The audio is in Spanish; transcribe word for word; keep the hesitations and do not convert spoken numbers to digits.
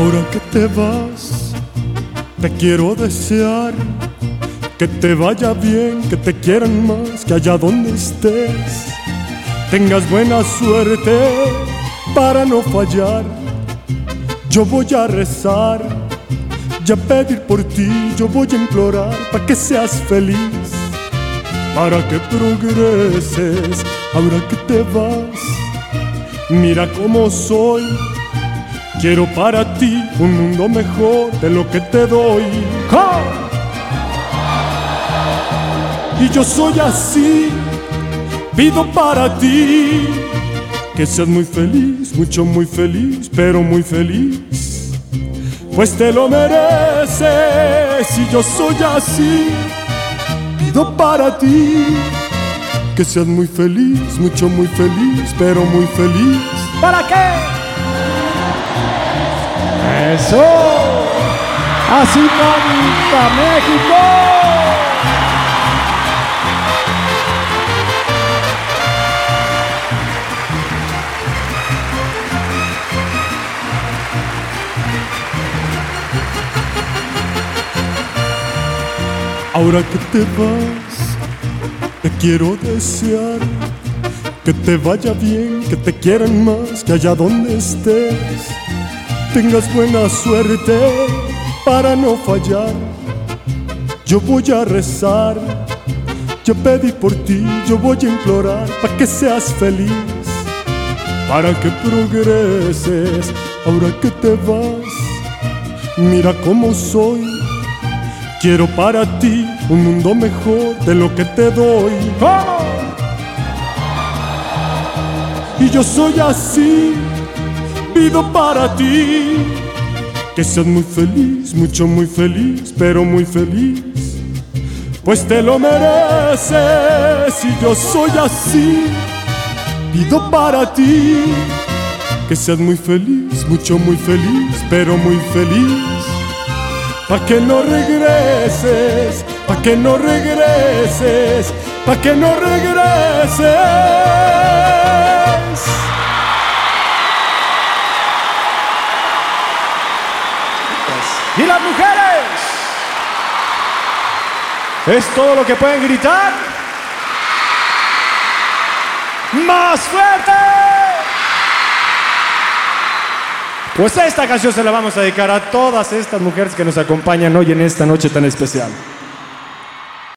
Ahora que te vas, te quiero desear que te vaya bien, que te quieran más, que allá donde estés tengas buena suerte para no fallar. Yo voy a rezar y a pedir por ti, yo voy a implorar para que seas feliz, para que progreses. Ahora que te vas, mira cómo soy. Quiero para ti un mundo mejor de lo que te doy. ¡Oh! Y yo soy así, pido para ti que seas muy feliz, mucho muy feliz, pero muy feliz, pues te lo mereces. Y yo soy así, pido para ti que seas muy feliz, mucho muy feliz, pero muy feliz. ¿Para qué? ¡Eso! ¡Así canta México! Ahora que te vas, te quiero desear que te vaya bien, que te quieran más, que allá donde estés tengas buena suerte para no fallar. Yo voy a rezar, yo pedí por ti, yo voy a implorar para que seas feliz, para que progreses. Ahora que te vas, mira cómo soy. Quiero para ti un mundo mejor de lo que te doy. ¡Oh! Y yo soy así, pido para ti que seas muy feliz, mucho muy feliz, pero muy feliz, pues te lo mereces. Y yo soy así, pido para ti que seas muy feliz, mucho muy feliz, pero muy feliz, pa' que no regreses, pa' que no regreses, pa' que no regreses. ¿Y las mujeres? ¿Es todo lo que pueden gritar? ¡Más fuerte! Pues esta canción se la vamos a dedicar a todas estas mujeres que nos acompañan hoy en esta noche tan especial.